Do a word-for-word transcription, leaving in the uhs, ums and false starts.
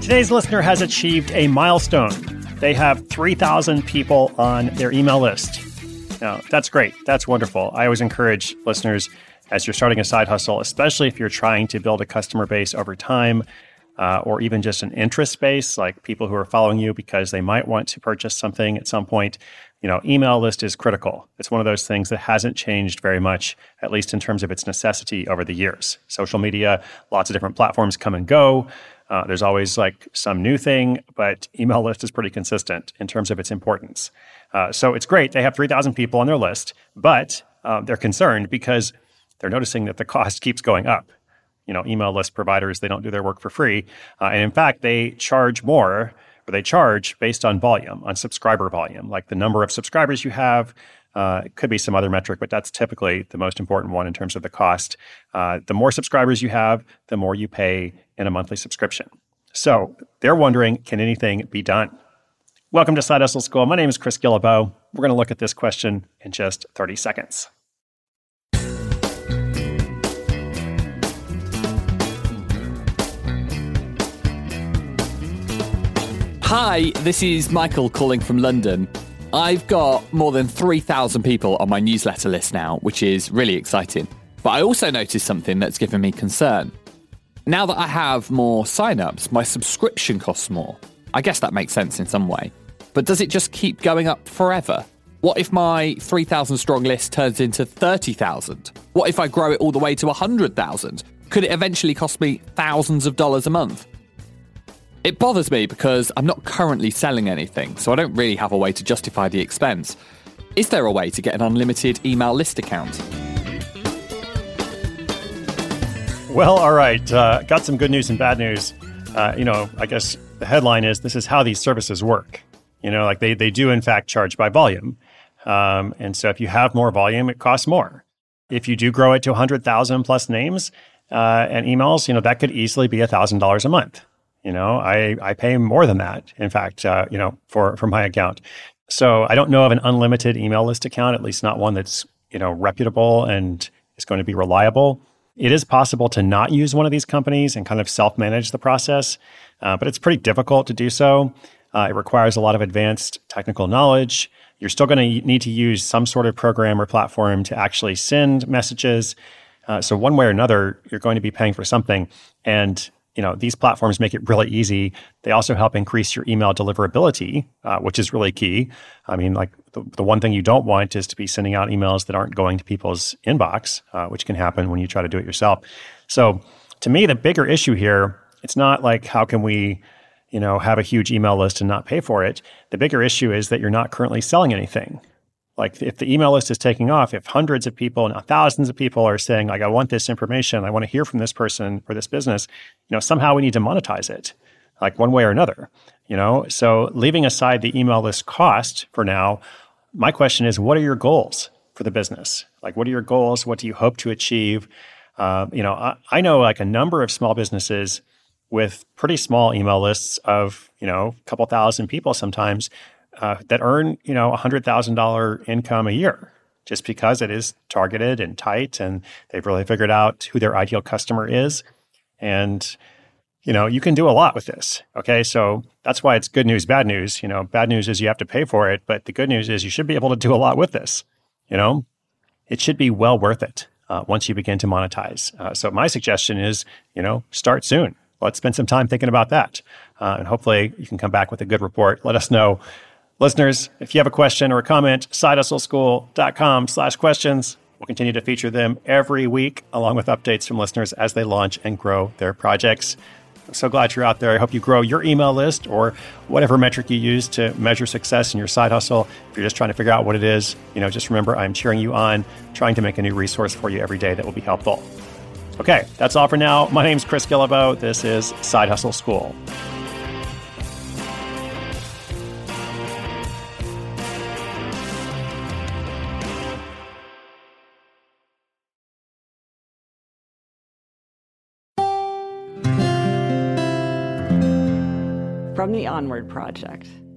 Today's listener has achieved a milestone. They have three thousand people on their email list. Now, that's great. That's wonderful. I always encourage listeners, as you're starting a side hustle, especially if you're trying to build a customer base over time, uh, or even just an interest base, like people who are following you because they might want to purchase something at some point. You know, email list is critical. It's one of those things that hasn't changed very much, at least in terms of its necessity over the years. Social media, lots of different platforms come and go. Uh, there's always like some new thing, but email list is pretty consistent in terms of its importance. Uh, so it's great. They have three thousand people on their list, but uh, they're concerned because they're noticing that the cost keeps going up. You know, email list providers, they don't do their work for free. Uh, and in fact, they charge more, or they charge based on volume, on subscriber volume, like the number of subscribers you have. Uh, it could be some other metric, but that's typically the most important one in terms of the cost. Uh, the more subscribers you have, the more you pay in a monthly subscription. So they're wondering, can anything be done? Welcome to Side Hustle School. My name is Chris Guillebeau. We're going to look at this question in just thirty seconds. Hi, this is Michael calling from London. I've got more than three thousand people on my newsletter list now, which is really exciting. But I also noticed something that's given me concern. Now that I have more signups, my subscription costs more. I guess that makes sense in some way. But does it just keep going up forever? What if my three thousand strong list turns into thirty thousand? What if I grow it all the way to one hundred thousand? Could it eventually cost me thousands of dollars a month? It bothers me because I'm not currently selling anything, so I don't really have a way to justify the expense. Is there a way to get an unlimited email list account? Well, all right. Uh, got some good news and bad news. Uh, you know, I guess the headline is, this is how these services work. You know, like they, they do, in fact, charge by volume. Um, and so if you have more volume, it costs more. If you do grow it to one hundred thousand plus names uh, and emails, you know, that could easily be one thousand dollars a month. You know, I, I pay more than that, in fact, uh, you know, for, for my account. So I don't know of an unlimited email list account, at least not one that's, you know, reputable and is going to be reliable. It is possible to not use one of these companies and kind of self-manage the process, uh, but it's pretty difficult to do so. Uh, it requires a lot of advanced technical knowledge. You're still going to need to use some sort of program or platform to actually send messages. Uh, so one way or another, you're going to be paying for something. And you know, these platforms make it really easy. They also help increase your email deliverability, uh, which is really key. I mean, like the, the one thing you don't want is to be sending out emails that aren't going to people's inbox, uh, which can happen when you try to do it yourself. So to me, the bigger issue here, it's not like how can we, you know, have a huge email list and not pay for it. The bigger issue is that you're not currently selling anything. Like if the email list is taking off, if hundreds of people, now thousands of people are saying, like, I want this information, I want to hear from this person or this business, you know, somehow we need to monetize it, like one way or another, you know? So leaving aside the email list cost for now, my question is, what are your goals for the business? Like, what are your goals? What do you hope to achieve? Uh, you know, I, I know like a number of small businesses with pretty small email lists of, you know, a couple thousand people sometimes, Uh, that earn, you know, one hundred thousand dollars income a year, just because it is targeted and tight, and they've really figured out who their ideal customer is. And, you know, you can do a lot with this. Okay, so that's why it's good news, bad news. You know, bad news is you have to pay for it, but the good news is you should be able to do a lot with this. You know, it should be well worth it uh, once you begin to monetize. Uh, so my suggestion is, you know, start soon. Let's spend some time thinking about that, uh, and hopefully you can come back with a good report. Let us know. Listeners, if you have a question or a comment, sidehustleschool.com slash questions. We'll continue to feature them every week, along with updates from listeners as they launch and grow their projects. I'm so glad you're out there. I hope you grow your email list or whatever metric you use to measure success in your side hustle. If you're just trying to figure out what it is, you know, just remember I'm cheering you on, trying to make a new resource for you every day that will be helpful. Okay, that's all for now. My name's Chris Guillebeau. This is Side Hustle School. From the Onward Project.